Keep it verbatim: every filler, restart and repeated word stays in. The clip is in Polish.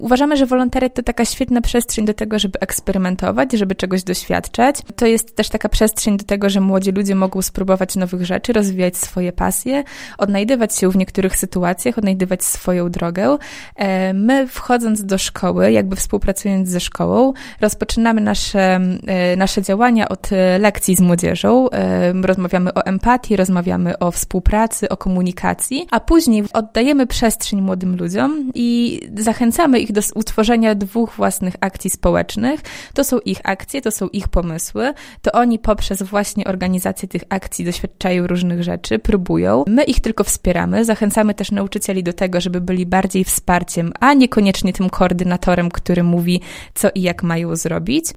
Uważamy, że wolontariat to taka świetna przestrzeń do tego, żeby eksperymentować, żeby czegoś doświadczać. To jest też taka przestrzeń do tego, że młodzi ludzie mogą spróbować nowych rzeczy, rozwijać swoje pasje, odnajdywać się w niektórych sytuacjach, odnajdywać swoją drogę. My wchodząc do szkoły, jakby współpracując ze szkołą, rozpoczynamy nasze, nasze działania od lekcji z młodzieżą. Rozmawiamy o empatii, rozmawiamy o współpracy, o komunikacji, a później oddajemy przestrzeń młodym ludziom i zachęcamy ich do utworzenia dwóch własnych akcji społecznych. To są ich akcje, to są ich pomysły. To oni poprzez właśnie organizację tych akcji doświadczają różnych rzeczy, próbują. My ich tylko wspieramy, zachęcamy też nauczycieli do tego, żeby byli bardziej wsparciem, a niekoniecznie tym koordynatorem, który mówi, co i jak mają zrobić.